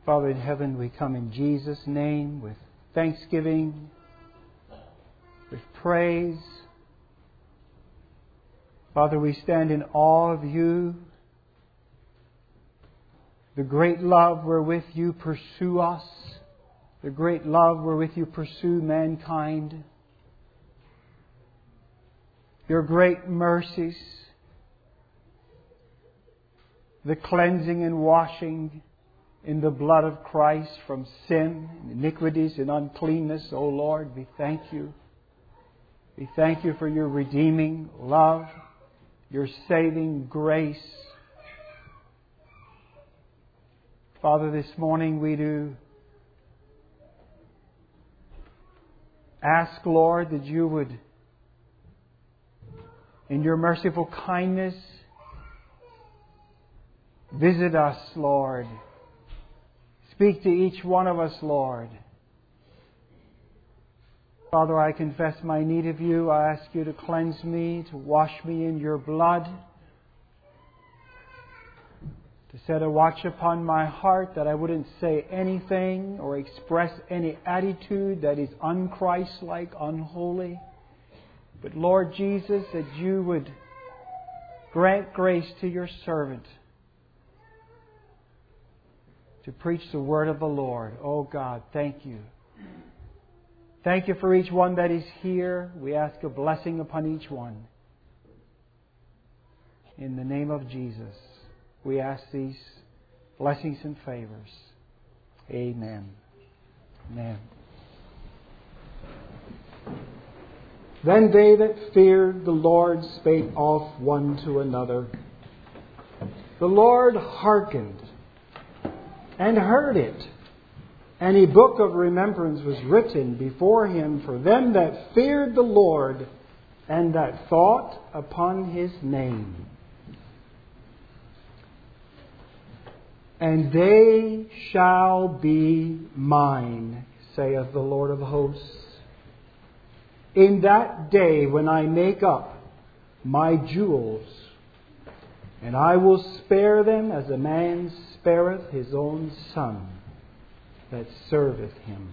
Father in heaven, we come in Jesus' name with thanksgiving, with praise. Father, we stand in awe of You, the great love wherewith You pursue us, the great love wherewith You pursue mankind, Your great mercies, the cleansing and washing in the blood of Christ from sin, iniquities and uncleanness. O Lord, we thank You. We thank You for Your redeeming love, Your saving grace. Father, this morning we do ask, Lord, that You would, in Your merciful kindness, visit us, Lord. Speak to each one of us, Lord. Father, I confess my need of You. I ask You to cleanse me, to wash me in Your blood, to set a watch upon my heart that I wouldn't say anything or express any attitude that is un-Christ-like, unholy. But Lord Jesus, that You would grant grace to Your servant to preach the word of the Lord. Oh God, thank You. Thank You for each one that is here. We ask a blessing upon each one. In the name of Jesus, we ask these blessings and favors. Amen. Amen. Then they that feared the Lord spake off one to another. The Lord hearkened and heard it. And a book of remembrance was written before Him for them that feared the Lord and that thought upon His name. And they shall be mine, saith the Lord of hosts, in that day when I make up my jewels, and I will spare them as a man spareth his own son that serveth him.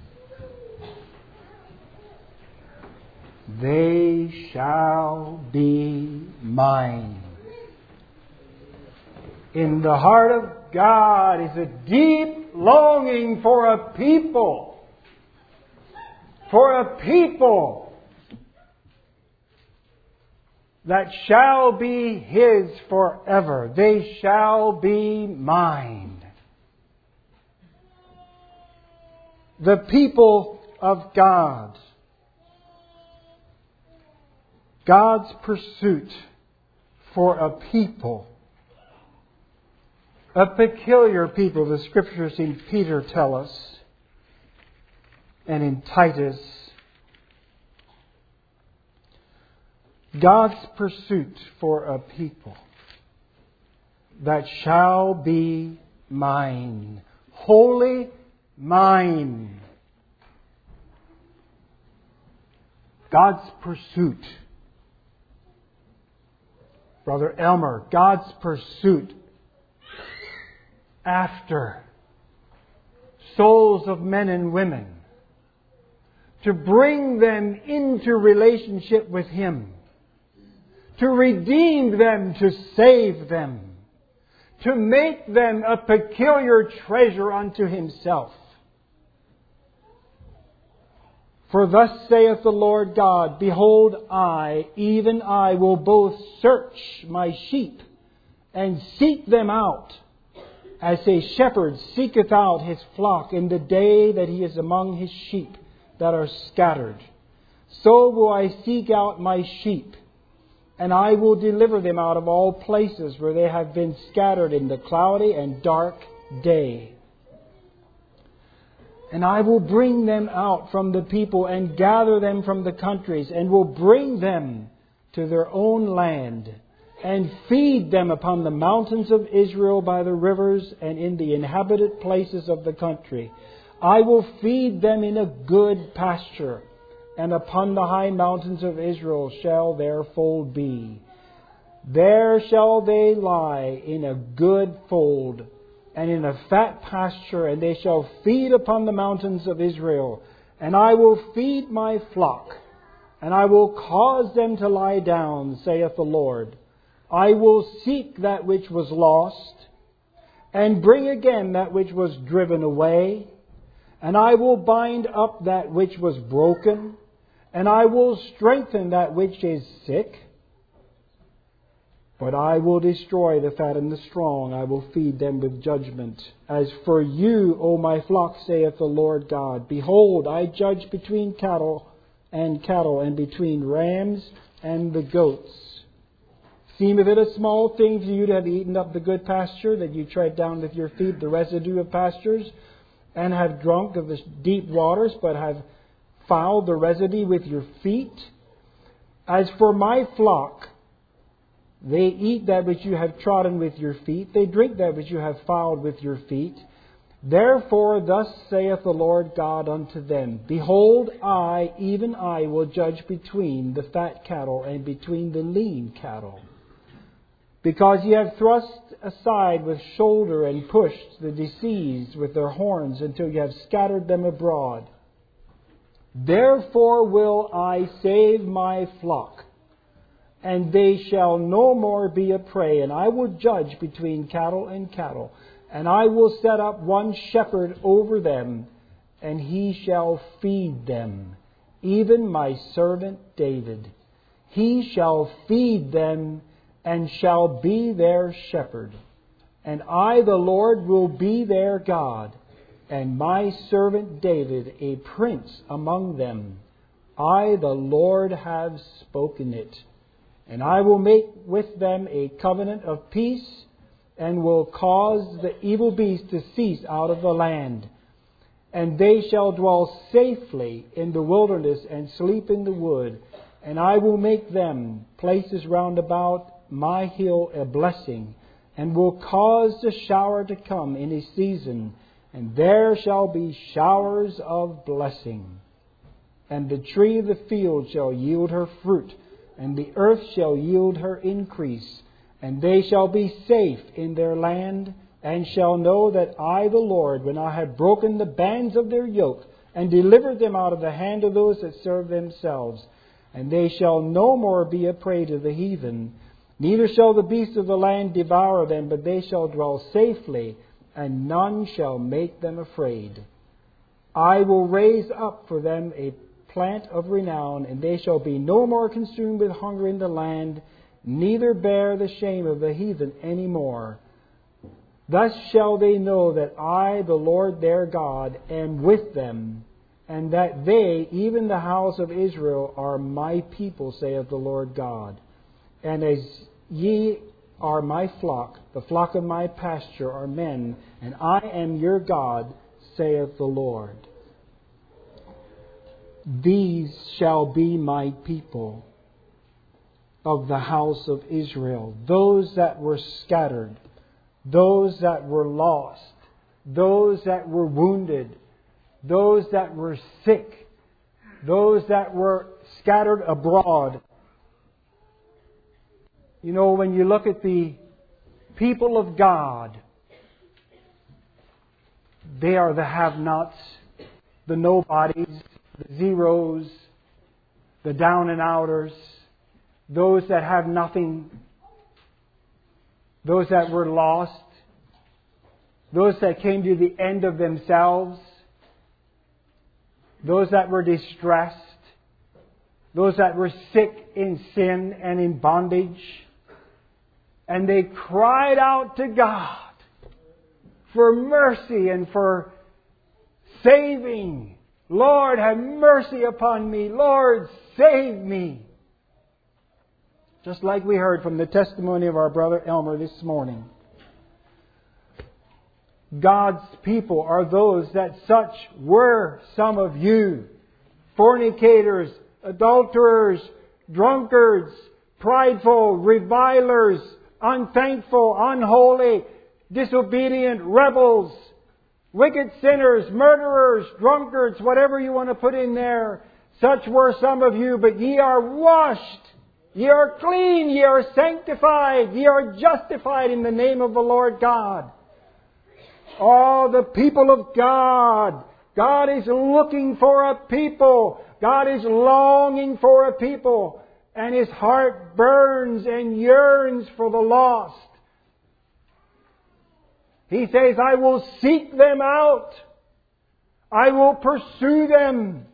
They shall be mine. In the heart of God is a deep longing for a people. For a people that shall be His forever. They shall be mine. The people of God. God's pursuit for a people. A peculiar people, the Scriptures in Peter tell us, and in Titus. God's pursuit for a people that shall be mine. Wholly mine. God's pursuit. Brother Elmer, God's pursuit after souls of men and women, to bring them into relationship with Him, to redeem them, to save them, to make them a peculiar treasure unto Himself. For thus saith the Lord God, behold, I, even I, will both search my sheep and seek them out, as a shepherd seeketh out his flock in the day that he is among his sheep that are scattered. So will I seek out my sheep, and I will deliver them out of all places where they have been scattered in the cloudy and dark day. And I will bring them out from the people and gather them from the countries, and will bring them to their own land, and feed them upon the mountains of Israel by the rivers and in the inhabited places of the country. I will feed them in a good pasture, and upon the high mountains of Israel shall their fold be. There shall they lie in a good fold, and in a fat pasture, and they shall feed upon the mountains of Israel. And I will feed my flock, and I will cause them to lie down, saith the Lord. I will seek that which was lost, and bring again that which was driven away. And I will bind up that which was broken, and I will strengthen that which is sick. But I will destroy the fat and the strong. I will feed them with judgment. As for you, O my flock, saith the Lord God, behold, I judge between cattle, and between rams and the goats. Seemeth it a small thing for you to have eaten up the good pasture, that you tread down with your feet the residue of pastures, and have drunk of the deep waters, but have fouled the residue with your feet? As for my flock, they eat that which you have trodden with your feet. They drink that which you have fouled with your feet. Therefore thus saith the Lord God unto them, behold, I, even I, will judge between the fat cattle and between the lean cattle. Because ye have thrust aside with shoulder and pushed the diseased with their horns until ye have scattered them abroad. Therefore will I save my flock, and they shall no more be a prey. And I will judge between cattle and cattle. And I will set up one shepherd over them, and he shall feed them, even my servant David. He shall feed them, and shall be their shepherd. And I, the Lord, will be their God, and my servant David a prince among them. I, the Lord, have spoken it. And I will make with them a covenant of peace, and will cause the evil beast to cease out of the land. And they shall dwell safely in the wilderness and sleep in the wood. And I will make them places round about my hill a blessing, and will cause the shower to come in his season. And there shall be showers of blessing. And the tree of the field shall yield her fruit, and the earth shall yield her increase. And they shall be safe in their land, and shall know that I, the Lord, when I have broken the bands of their yoke, and delivered them out of the hand of those that serve themselves. And they shall no more be a prey to the heathen, neither shall the beasts of the land devour them, but they shall dwell safely, and none shall make them afraid. I will raise up for them a plant of renown, and they shall be no more consumed with hunger in the land, neither bear the shame of the heathen any more. Thus shall they know that I, the Lord their God, am with them, and that they, even the house of Israel, are my people, saith the Lord God. And as ye are my flock, the flock of my pasture are men, and I am your God, saith the Lord. These shall be my people of the house of Israel, those that were scattered, those that were lost, those that were wounded, those that were sick, those that were scattered abroad. You know, when you look at the people of God, they are the have-nots, the nobodies, the zeros, the down and outers, those that have nothing, those that were lost, those that came to the end of themselves, those that were distressed, those that were sick in sin and in bondage. And they cried out to God for mercy and for saving. Lord, have mercy upon me. Lord, save me. Just like we heard from the testimony of our brother Elmer this morning. God's people are those that such were some of you. Fornicators, adulterers, drunkards, prideful, revilers, unthankful, unholy, disobedient, rebels, wicked sinners, murderers, drunkards, whatever you want to put in there. Such were some of you, but ye are washed. Ye are clean. Ye are sanctified. Ye are justified in the name of the Lord God. Oh, the people of God. God is looking for a people. God is longing for a people. And His heart burns and yearns for the lost. He says, I will seek them out. I will pursue them.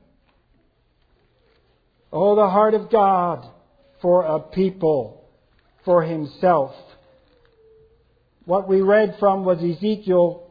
Oh, the heart of God for a people, for Himself. What we read from was Ezekiel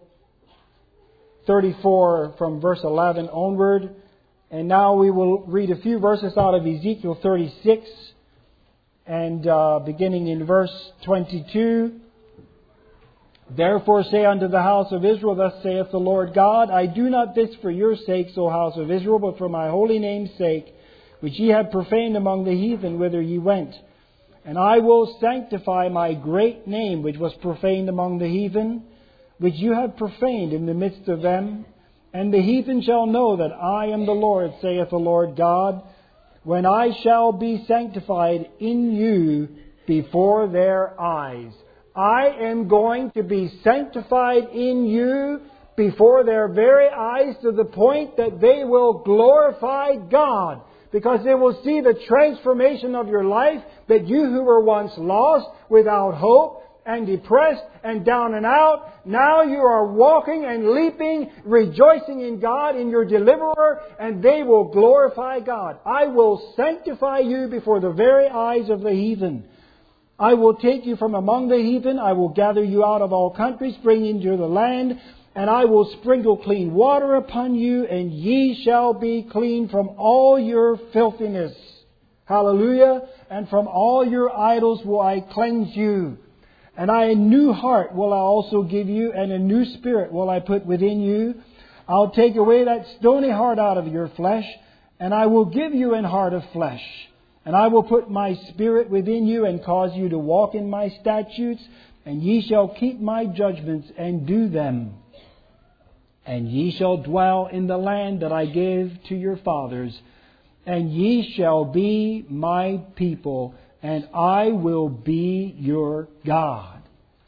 34 from verse 11 onward. And now we will read a few verses out of Ezekiel 36 and beginning in verse 22. Therefore say unto the house of Israel, thus saith the Lord God, I do not this for your sakes, O house of Israel, but for my holy name's sake, which ye have profaned among the heathen, whither ye went. And I will sanctify my great name, which was profaned among the heathen, which you have profaned in the midst of them. And the heathen shall know that I am the Lord, saith the Lord God, when I shall be sanctified in you before their eyes. I am going to be sanctified in you before their very eyes, to the point that they will glorify God. Because they will see the transformation of your life, that you who were once lost, without hope, and depressed, and down and out, now you are walking and leaping, rejoicing in God, in your deliverer, and they will glorify God. I will sanctify you before the very eyes of the heathen. I will take you from among the heathen. I will gather you out of all countries, bring you into the land, and I will sprinkle clean water upon you, and ye shall be clean from all your filthiness. Hallelujah. And from all your idols will I cleanse you. And a new heart will I also give you, and a new spirit will I put within you. I'll take away that stony heart out of your flesh, and I will give you an heart of flesh. And I will put my spirit within you, and cause you to walk in my statutes, and ye shall keep my judgments and do them. And ye shall dwell in the land that I gave to your fathers, and ye shall be my people, and I will be your God.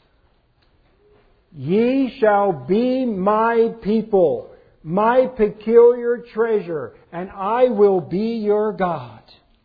Ye shall be my people, my peculiar treasure, and I will be your God.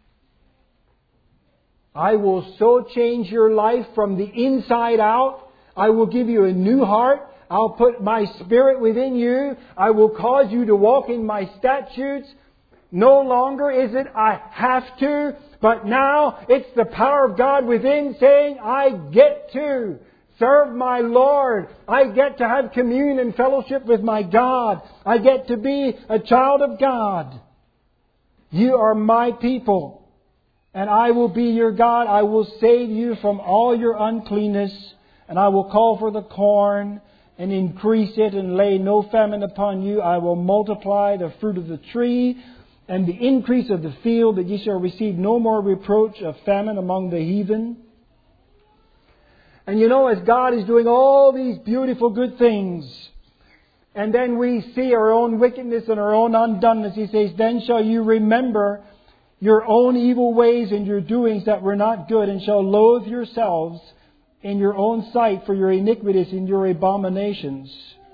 I will so change your life from the inside out. I will give you a new heart. I'll put my spirit within you. I will cause you to walk in my statutes. No longer is it I have to, but now it's the power of God within saying, I get to serve my Lord. I get to have communion and fellowship with my God. I get to be a child of God. You are my people, and I will be your God. I will save you from all your uncleanness, and I will call for the corn and increase it, and lay no famine upon you. I will multiply the fruit of the tree and the increase of the field, that ye shall receive no more reproach of famine among the heathen. And you know, as God is doing all these beautiful good things, and then we see our own wickedness and our own undoneness, He says, then shall you remember your own evil ways and your doings that were not good, and shall loathe yourselves in your own sight for your iniquities and your abominations.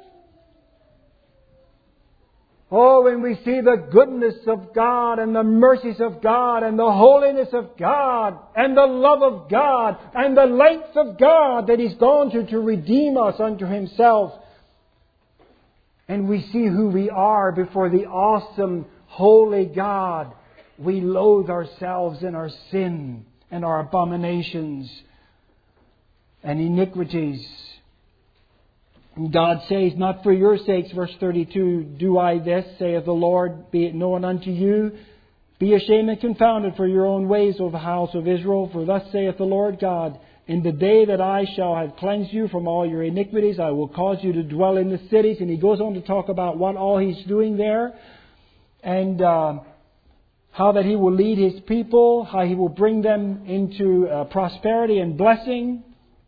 Oh, when we see the goodness of God and the mercies of God and the holiness of God and the love of God and the length of God that He's gone to redeem us unto Himself, and we see who we are before the awesome, holy God, we loathe ourselves in our sin and our abominations and iniquities. And God says, not for your sakes, verse 32, do I this, saith the Lord, be it known unto you. Be ashamed and confounded for your own ways, O the house of Israel. For thus saith the Lord God, in the day that I shall have cleansed you from all your iniquities, I will cause you to dwell in the cities. And He goes on to talk about what all He's doing there. And how that He will lead His people, how He will bring them into prosperity and blessing.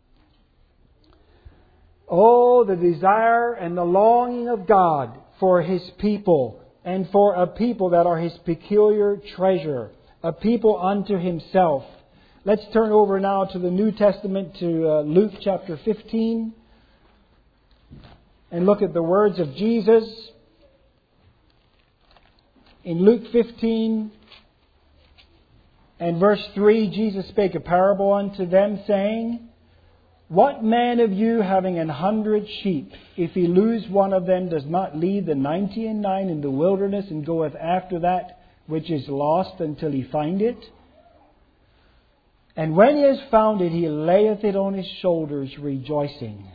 Oh, the desire and the longing of God for His people, and for a people that are His peculiar treasure, a people unto Himself. Let's turn over now to the New Testament, to Luke chapter 15. and look at the words of Jesus. In Luke 15 and verse 3, Jesus spake a parable unto them, saying, What man of you, having 100 sheep, if he lose one of them, does not leave the 99 in the wilderness, and goeth after that which is lost until he find it? And when he has found it, he layeth it on his shoulders, rejoicing.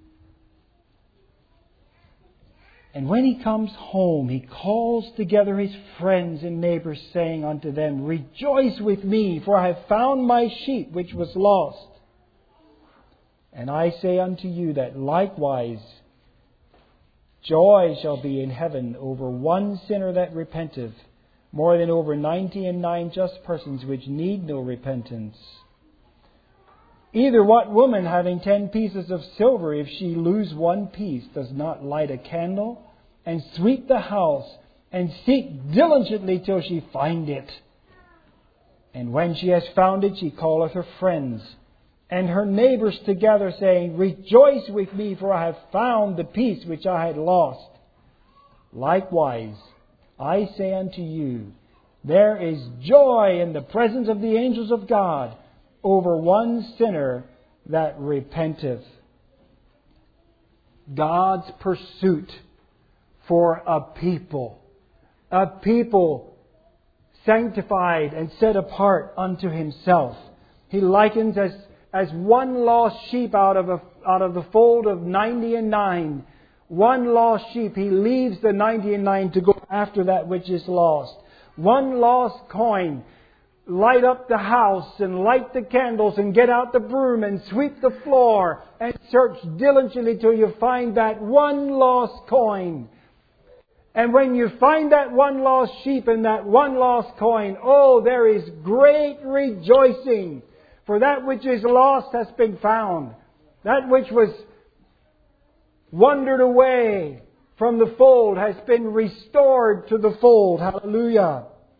And when he comes home, he calls together his friends and neighbors, saying unto them, Rejoice with me, for I have found my sheep which was lost. And I say unto you that likewise joy shall be in heaven over one sinner that repenteth, more than over 99 just persons which need no repentance. Either what woman, having 10 pieces of silver, if she lose one piece, does not light a candle, and sweep the house, and seek diligently till she find it? And when she has found it, she calleth her friends and her neighbors together, saying, Rejoice with me, for I have found the piece which I had lost. Likewise, I say unto you, there is joy in the presence of the angels of God over one sinner that repenteth. God's pursuit for a people sanctified and set apart unto Himself. He likens as one lost sheep out of the fold of 99. One lost sheep, He leaves the 99 to go after that which is lost. One lost coin, light up the house and light the candles and get out the broom and sweep the floor and search diligently till you find that one lost coin. And when you find that one lost sheep and that one lost coin, oh, there is great rejoicing. For that which is lost has been found. That which was wandered away from the fold has been restored to the fold. Hallelujah.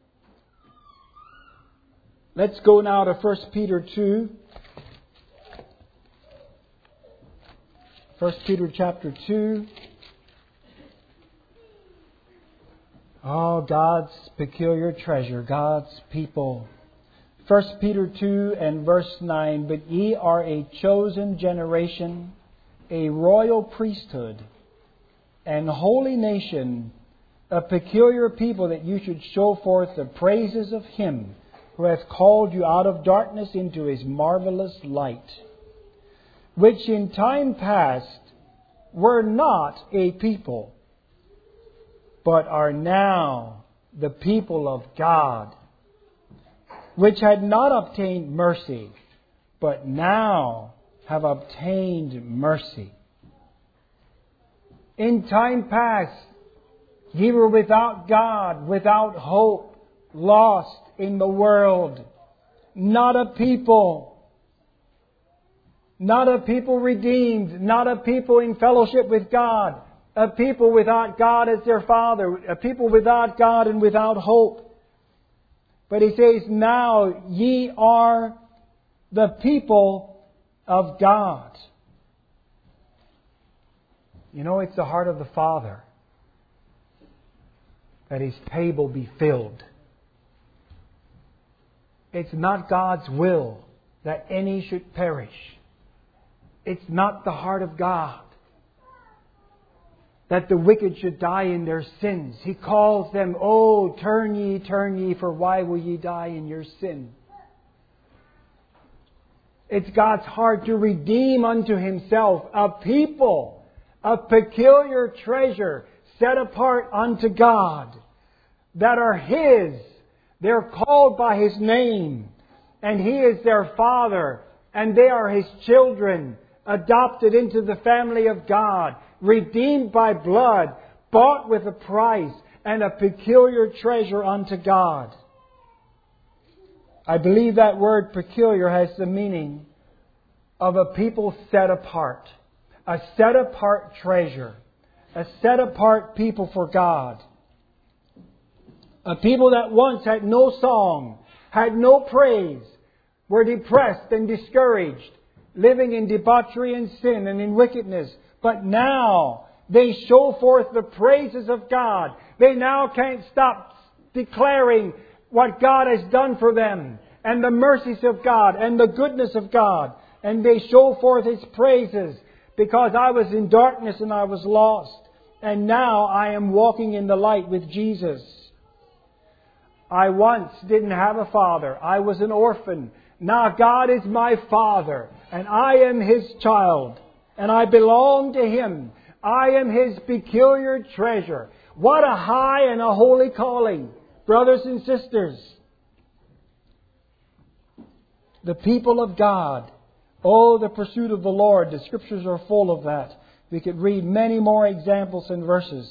Let's go now to 1 Peter 2. 1 Peter chapter 2. Oh, God's peculiar treasure, God's people. 1 Peter 2 and verse 9, But ye are a chosen generation, a royal priesthood, and holy nation, a peculiar people, that you should show forth the praises of Him who hath called you out of darkness into His marvelous light, which in time past were not a people, but are now the people of God, which had not obtained mercy, but now have obtained mercy. In time past, ye were without God, without hope, lost in the world. Not a people. Not a people redeemed. Not a people in fellowship with God. A people without God as their Father. A people without God and without hope. But He says, now ye are the people of God. You know, it's the heart of the Father that His table be filled. It's not God's will that any should perish. It's not the heart of God that the wicked should die in their sins. He calls them, oh, turn ye, for why will ye die in your sin? It's God's heart to redeem unto Himself a people, a peculiar treasure set apart unto God, that are His. They're called by His name, and He is their Father, and they are His children, adopted into the family of God, redeemed by blood, bought with a price, and a peculiar treasure unto God. I believe that word peculiar has the meaning of a people set apart, a set apart treasure, a set apart people for God. A people that once had no song, had no praise, were depressed and discouraged, living in debauchery and sin and in wickedness. But now They show forth the praises of God. They now can't stop declaring what God has done for them, and the mercies of God, and the goodness of God. And they show forth His praises, because I was in darkness and I was lost. And now I am walking in the light with Jesus. I once didn't have a father. I was an orphan. Now God is my Father, and I am His child, and I belong to Him. I am His peculiar treasure. What a high and a holy calling, brothers and sisters. The people of God. Oh, the pursuit of the Lord. The Scriptures are full of that. We could read many more examples and verses.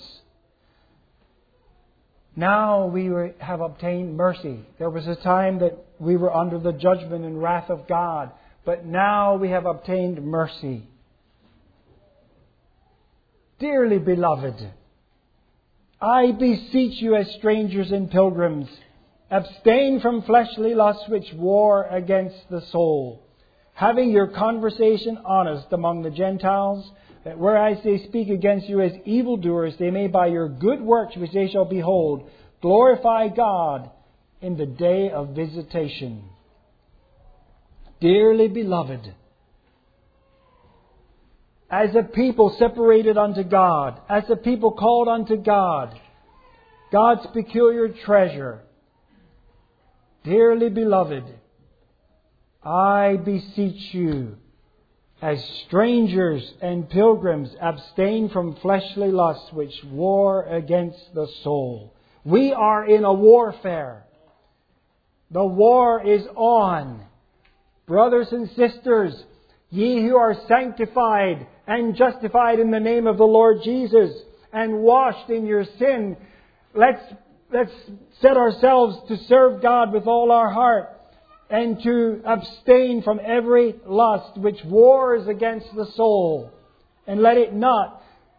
Now we have obtained mercy. There was a time that we were under the judgment and wrath of God, but now we have obtained mercy. Dearly beloved, I beseech you as strangers and pilgrims, abstain from fleshly lusts which war against the soul, having your conversation honest among the Gentiles, that whereas they speak against you as evildoers, they may by your good works which they shall behold, glorify God in the day of visitation. Dearly beloved, as a people separated unto God, as a people called unto God, God's peculiar treasure, dearly beloved, I beseech you, as strangers and pilgrims, abstain from fleshly lusts which war against the soul. We are in a warfare. The war is on. Brothers and sisters, ye who are sanctified and justified in the name of the Lord Jesus and washed in your sin, let's set ourselves to serve God with all our heart, and to abstain from every lust which wars against the soul. And let it not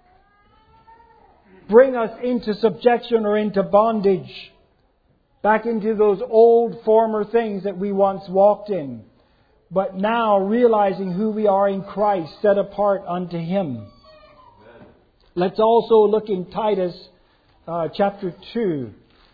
bring us into subjection or into bondage, back into those old former things that we once walked in. But now realizing who we are in Christ, set apart unto Him. Let's also look in Titus chapter 2.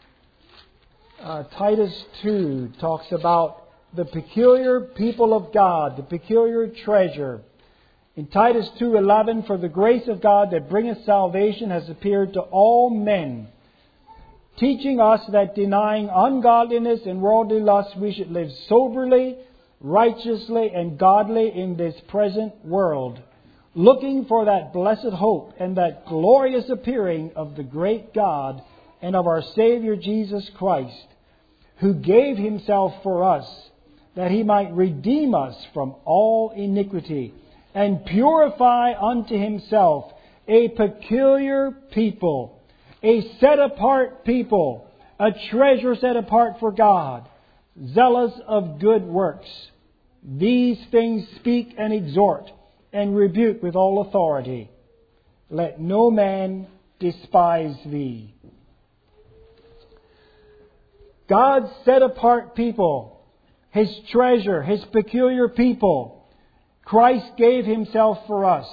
Titus 2 talks about the peculiar people of God, the peculiar treasure. In Titus 2:11, for the grace of God that bringeth salvation has appeared to all men, teaching us that denying ungodliness and worldly lust, we should live soberly, righteously, and godly in this present world, looking for that blessed hope and that glorious appearing of the great God and of our Savior Jesus Christ, who gave Himself for us, that He might redeem us from all iniquity, and purify unto Himself a peculiar people, a set-apart people, a treasure set apart for God, zealous of good works. These things speak and exhort, and rebuke with all authority. Let no man despise thee. God's set-apart people, His treasure, His peculiar people. Christ gave Himself for us,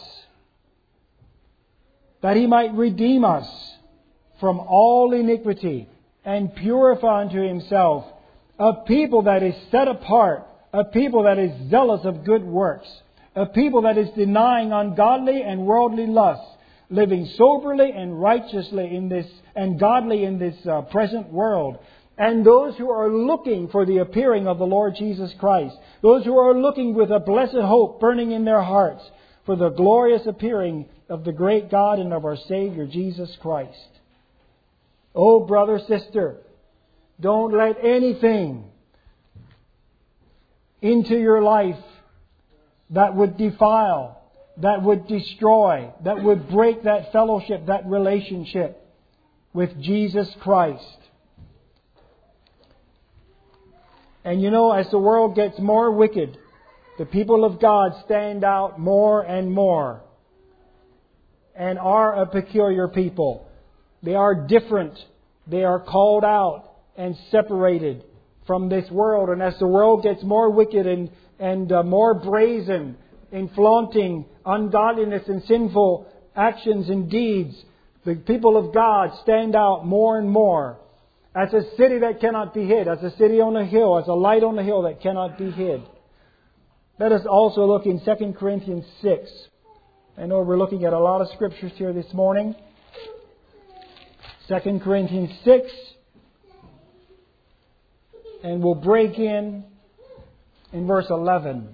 that He might redeem us from all iniquity and purify unto Himself a people that is set apart, a people that is zealous of good works, a people that is denying ungodly and worldly lusts, living soberly and righteously in this and godly in this present world. And those who are looking for the appearing of the Lord Jesus Christ. Those who are looking with a blessed hope burning in their hearts for the glorious appearing of the great God and of our Savior Jesus Christ. Oh, brother, sister, don't let anything into your life that would defile, that would destroy, that would break that fellowship, that relationship with Jesus Christ. And you know, as the world gets more wicked, the people of God stand out more and more and are a peculiar people. They are different. They are called out and separated from this world. And as the world gets more wicked and more brazen in flaunting ungodliness and sinful actions and deeds, the people of God stand out more and more as a city that cannot be hid, as a city on a hill, as a light on a hill that cannot be hid. Let us also look in 2 Corinthians 6. I know we're looking at a lot of scriptures here this morning. 2 Corinthians 6. And we'll break in verse 11.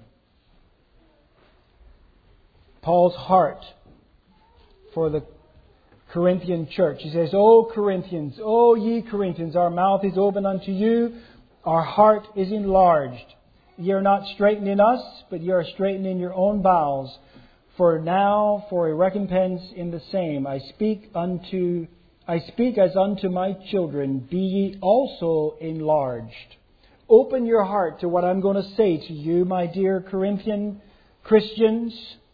Paul's heart for the Corinthian church. He says, O Corinthians, O ye Corinthians, our mouth is open unto you, our heart is enlarged. Ye are not straitened in us, but ye are straitened in your own bowels. For now, for a recompense in the same, I speak as unto my children, be ye also enlarged. Open your heart to what I'm going to say to you, my dear Corinthian Christians.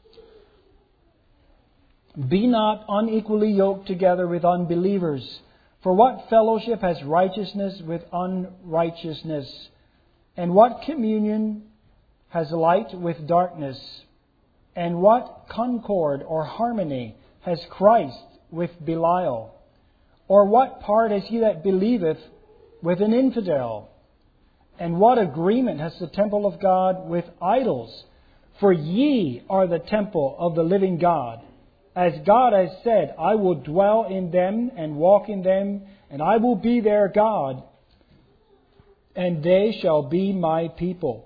Be not unequally yoked together with unbelievers. For what fellowship has righteousness with unrighteousness? And what communion has light with darkness? And what concord or harmony has Christ with Belial? Or what part has he that believeth with an infidel? And what agreement has the temple of God with idols? For ye are the temple of the living God. As God has said, I will dwell in them and walk in them, and I will be their God, and they shall be my people.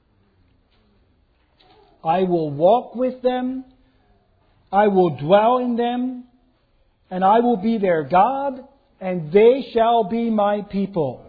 I will walk with them, I will dwell in them, and I will be their God, and they shall be my people.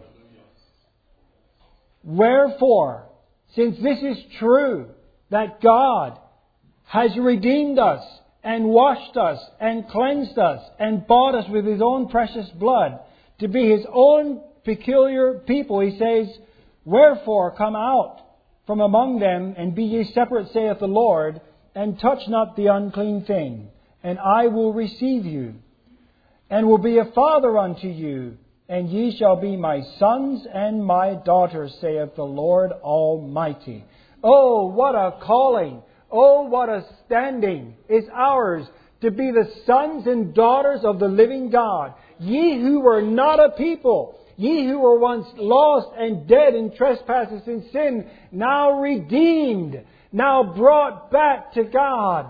Wherefore, since this is true, that God has redeemed us, and washed us, and cleansed us, and bought us with His own precious blood, to be His own peculiar people, He says, wherefore come out from among them, and be ye separate, saith the Lord, and touch not the unclean thing, and I will receive you, and will be a father unto you, and ye shall be my sons and my daughters, saith the Lord Almighty. Oh, what a calling! Oh, what a standing is ours to be the sons and daughters of the living God. Ye who were not a people, ye who were once lost and dead in trespasses and sin, now redeemed, now brought back to God,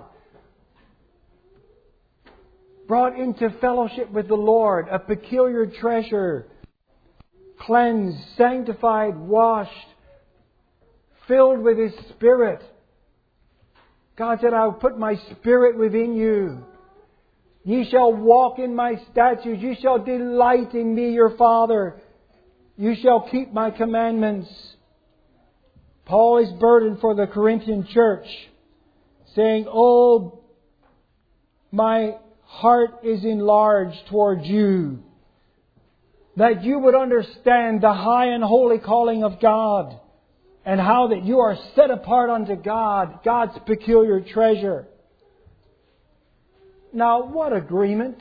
brought into fellowship with the Lord, a peculiar treasure, cleansed, sanctified, washed, filled with His Spirit. God said, I will put my Spirit within you. Ye shall walk in my statutes. Ye shall delight in me, your Father. You shall keep my commandments. Paul is burdened for the Corinthian church, saying, oh, my heart is enlarged towards you, that you would understand the high and holy calling of God, and how that you are set apart unto God, God's peculiar treasure. Now, what agreement?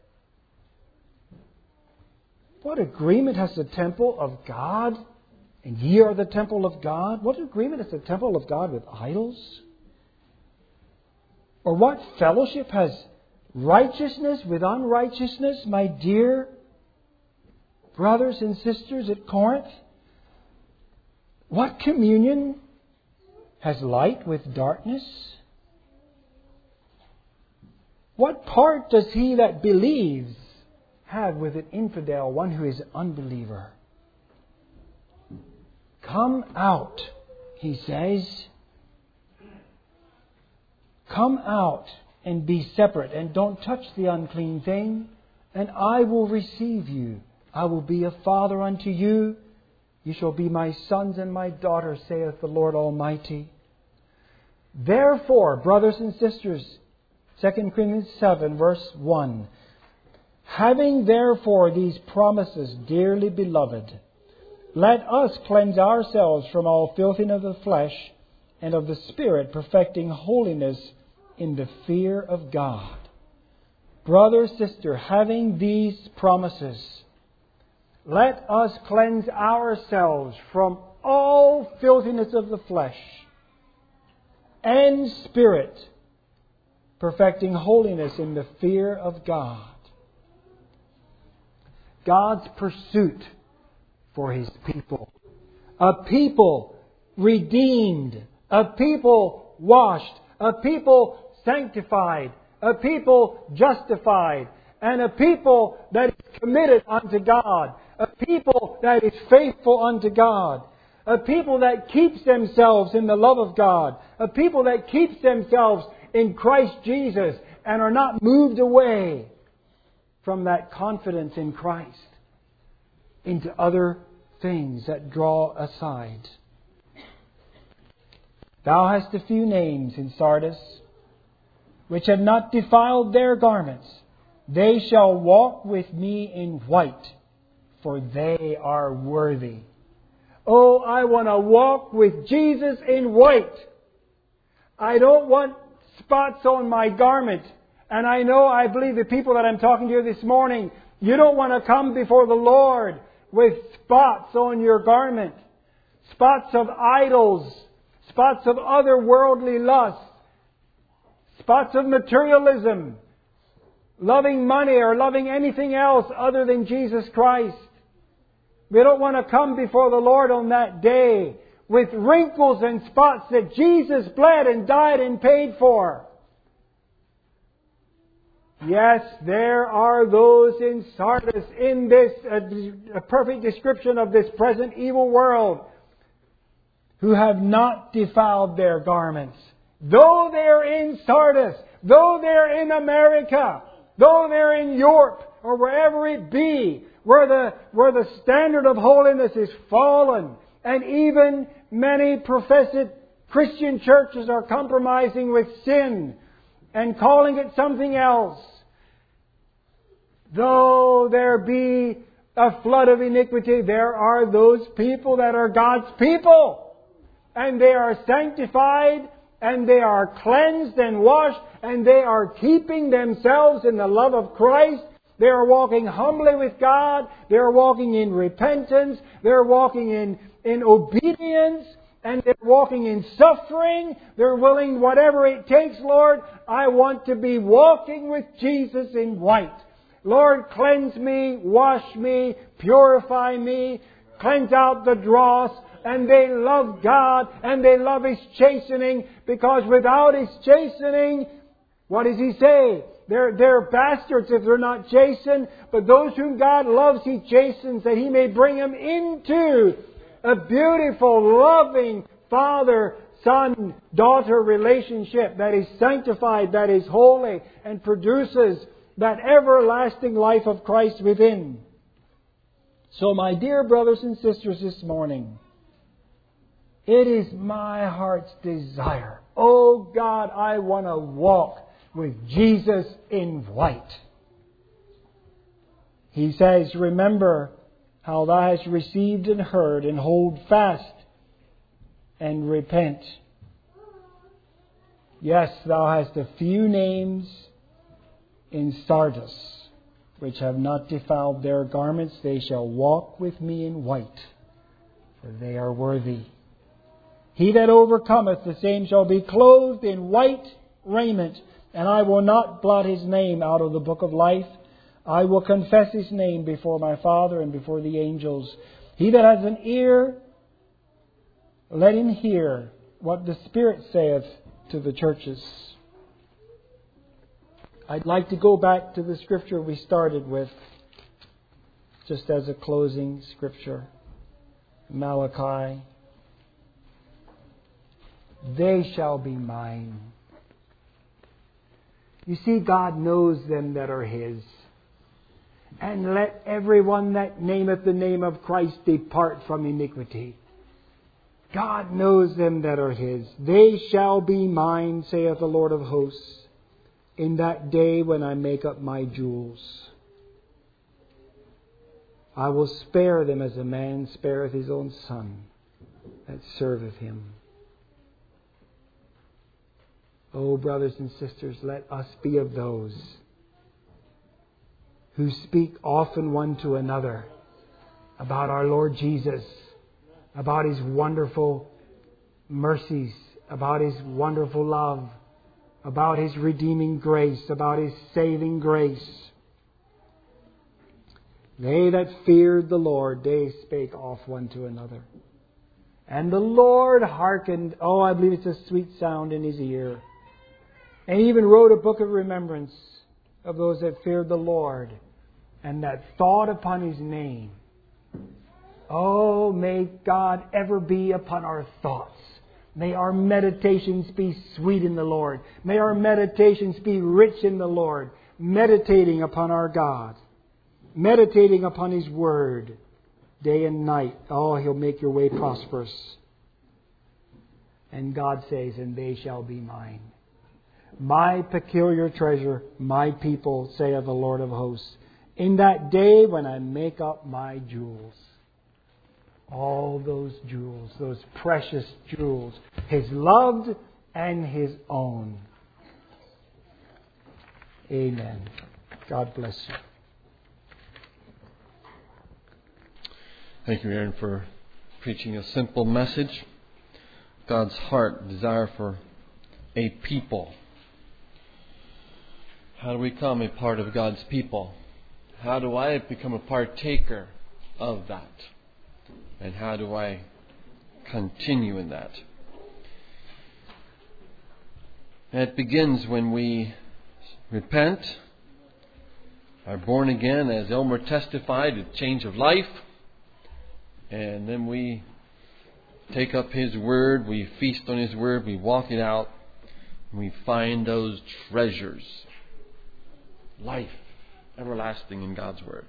What agreement has the temple of God? And ye are the temple of God? What agreement has the temple of God with idols? Or what fellowship has righteousness with unrighteousness, my dear brothers and sisters at Corinth? What communion has light with darkness? What part does he that believes have with an infidel, one who is an unbeliever? Come out, he says. Come out and be separate, and don't touch the unclean thing, and I will receive you. I will be a father unto you. You shall be my sons and my daughters, saith the Lord Almighty. Therefore, brothers and sisters, 2 Corinthians 7, verse 1. Having therefore these promises, dearly beloved, let us cleanse ourselves from all filthiness of the flesh and of the Spirit, perfecting holiness in the fear of God. Brother, sister, having these promises, let us cleanse ourselves from all filthiness of the flesh and spirit, perfecting holiness in the fear of God. God's pursuit for His people. A people redeemed. A people washed. A people sanctified. A people justified. And a people that is committed unto God. A people that is faithful unto God. A people that keeps themselves in the love of God. A people that keeps themselves in Christ Jesus and are not moved away from that confidence in Christ into other things that draw aside. Thou hast a few names in Sardis, which have not defiled their garments. They shall walk with me in white, for they are worthy. Oh, I want to walk with Jesus in white. I don't want spots on my garment. And I believe the people that I'm talking to this morning, you don't want to come before the Lord with spots on your garment. Spots of idols. Spots of other worldly lusts. Spots of materialism. Loving money or loving anything else other than Jesus Christ. We don't want to come before the Lord on that day with wrinkles and spots that Jesus bled and died and paid for. Yes, there are those in Sardis in this a perfect description of this present evil world who have not defiled their garments. Though they're in Sardis, though they're in America, though they're in Europe or wherever it be, where the standard of holiness is fallen, and even many professed Christian churches are compromising with sin and calling it something else. Though there be a flood of iniquity, there are those people that are God's people. And they are sanctified, and they are cleansed and washed, and they are keeping themselves in the love of Christ. They are walking humbly with God. They are walking in repentance. They are walking in obedience. And they're walking in suffering. They're willing, whatever it takes, Lord, I want to be walking with Jesus in white. Lord, cleanse me, wash me, purify me, cleanse out the dross. And they love God and they love His chastening, because without His chastening, what does He say? They're bastards if they're not chastened, but those whom God loves He chastens, that He may bring them into a beautiful, loving Father, Son, daughter relationship that is sanctified, that is holy, and produces that everlasting life of Christ within. So, my dear brothers and sisters, this morning, it is my heart's desire. Oh God, I want to walk with Jesus in white. He says, remember how thou hast received and heard, and hold fast and repent. Yes, thou hast a few names in Sardis, which have not defiled their garments. They shall walk with me in white, for they are worthy. He that overcometh, the same shall be clothed in white raiment, and I will not blot his name out of the book of life. I will confess his name before my Father and before the angels. He that has an ear, let him hear what the Spirit saith to the churches. I'd like to go back to the scripture we started with, just as a closing scripture. Malachi. They shall be mine. You see, God knows them that are His. And let everyone that nameth the name of Christ depart from iniquity. God knows them that are His. They shall be mine, saith the Lord of hosts, in that day when I make up my jewels. I will spare them as a man spareth his own son that serveth him. Oh, brothers and sisters, let us be of those who speak often one to another about our Lord Jesus, about His wonderful mercies, about His wonderful love, about His redeeming grace, about His saving grace. They that feared the Lord, they spake off one to another. And the Lord hearkened. Oh, I believe it's a sweet sound in His ear. And He even wrote a book of remembrance of those that feared the Lord and that thought upon His name. Oh, may God ever be upon our thoughts. May our meditations be sweet in the Lord. May our meditations be rich in the Lord. Meditating upon our God. Meditating upon His Word. Day and night. Oh, He'll make your way prosperous. And God says, and they shall be mine. My peculiar treasure, my people, saith the Lord of hosts. In that day when I make up my jewels. All those jewels, those precious jewels, His loved and His own. Amen. God bless you. Thank you, Aaron, for preaching a simple message. God's heart, desire for a people. How do we become a part of God's people? How do I become a partaker of that? And how do I continue in that? And it begins when we repent, are born again, as Elmer testified, a change of life. And then we take up His Word, we feast on His Word, we walk it out, and we find those treasures. Life everlasting in God's Word.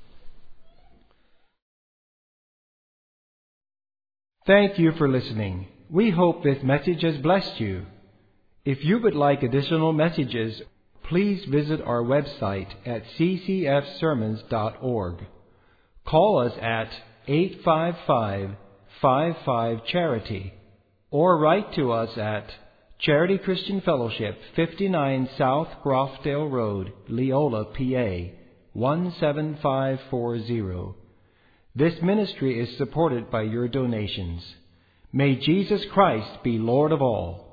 Thank you for listening. We hope this message has blessed you. If you would like additional messages, please visit our website at ccfsermons.org. Call us at 855-55-CHARITY or write to us at Charity Christian Fellowship, 59 South Groffdale Road, Leola, PA, 17540. This ministry is supported by your donations. May Jesus Christ be Lord of all.